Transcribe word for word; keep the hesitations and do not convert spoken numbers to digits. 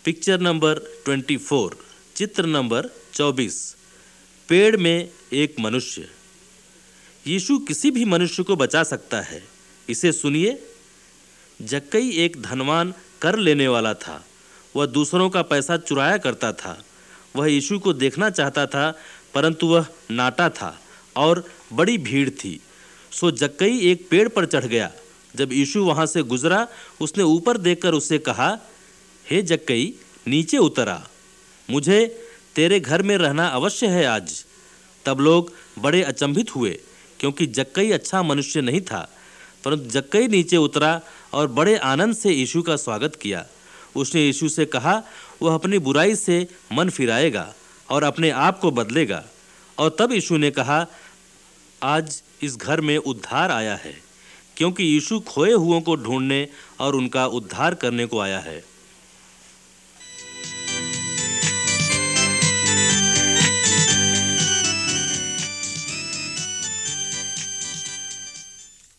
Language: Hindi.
पिक्चर नंबर चौबीस, चित्र नंबर चौबीस। पेड़ में एक मनुष्य। यीशु किसी भी मनुष्य को बचा सकता है। इसे सुनिए। जक्कई एक धनवान कर लेने वाला था। वह दूसरों का पैसा चुराया करता था। वह यीशु को देखना चाहता था, परंतु वह नाटा था और बड़ी भीड़ थी। सो जक्कई एक पेड़ पर चढ़ गया। जब यीशु वहाँ से गुजरा, उसने ऊपर देखकर उससे कहा, हे जक्कई, नीचे उतर आ, मुझे तेरे घर में रहना अवश्य है आज। तब लोग बड़े अचंभित हुए, क्योंकि जक्कई अच्छा मनुष्य नहीं था। परंतु जक्कई नीचे उतरा और बड़े आनंद से यीशु का स्वागत किया। उसने यीशु से कहा, वह अपनी बुराई से मन फिराएगा और अपने आप को बदलेगा। और तब यीशु ने कहा, आज इस घर में उद्धार आया है, क्योंकि यीशु खोए हुओं को ढूंढने और उनका उद्धार करने को आया है।